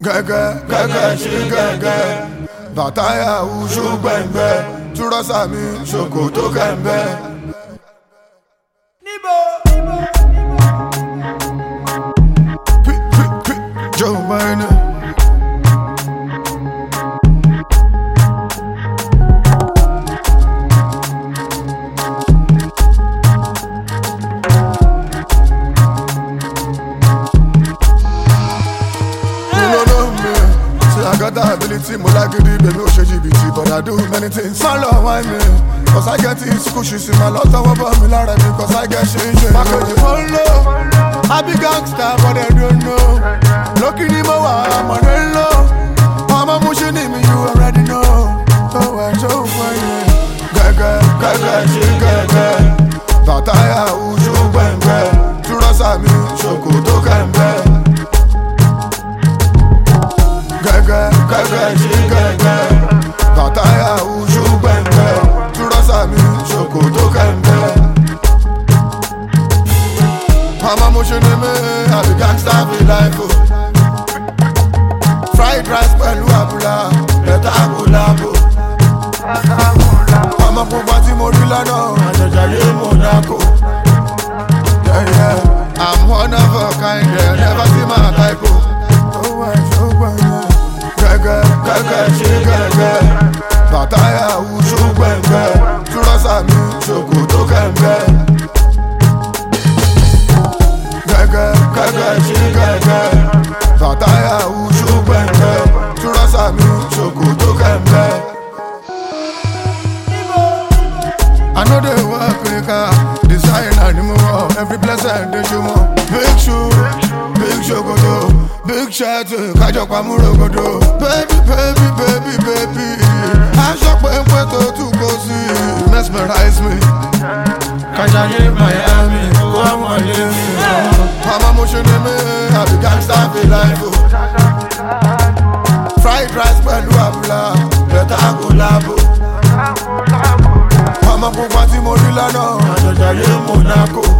gẹ́gẹ́ gẹ́gẹ́ ṣe gẹ́gẹ́ bàtáyà oṣù gbẹ̀ngbẹ́ túrọ́sà mi ṣòkòtò kẹ̀mbẹ́. Joe Biden. I got the ability, more like it, baby, oh, GBT, but I do many things. My love, why me? Cause I get it, squishy, see my love, about me, Lara, because I get shit. Back on the follow, I be gangster, but I don't know. Looking in my wall, I'm on the low. I'm a motion in me, you already know. Oh, I show for you. Gaga, gaga, gaga. Bataya, uju, bembe. Turasa mi, shokoto, kembe. Gaga, gaga, gaga. Bataya, uju, bembe. Turasa mi, shokoto, kembe. I'm a motion in me, I be gangsta for life. Fried rice, pẹ̀lú àbúlà, lẹ́tà àbúlàbò. I'm a poverty morilano, àjẹjàyé Monaco. Yeah, yeah, I'm one of a kind, never see my type. Oh, I so bad. Gaga, gaga, gaga. Bataya, uju, bembe. Turasa mi, shokoto, kembe. Gaga, gaga, gaga. Bataya, uju, bembe. Turasa mi, shokoto, kembe. I know they work quicker, design anymore. Every blessing they show more. Big shoe, big shokoto, big shirt, kajo pamurogodo. Baby, baby, baby, baby. I shop when to go see. Mesmerize me. Kajaye Miami, go on live. I'm a motion in me, I be gangsta for life. Fried rice, pẹ̀lú àbúlà, lẹ́tà àbúlàbò. I'm a poverty morilano, àjẹjàyé Monaco.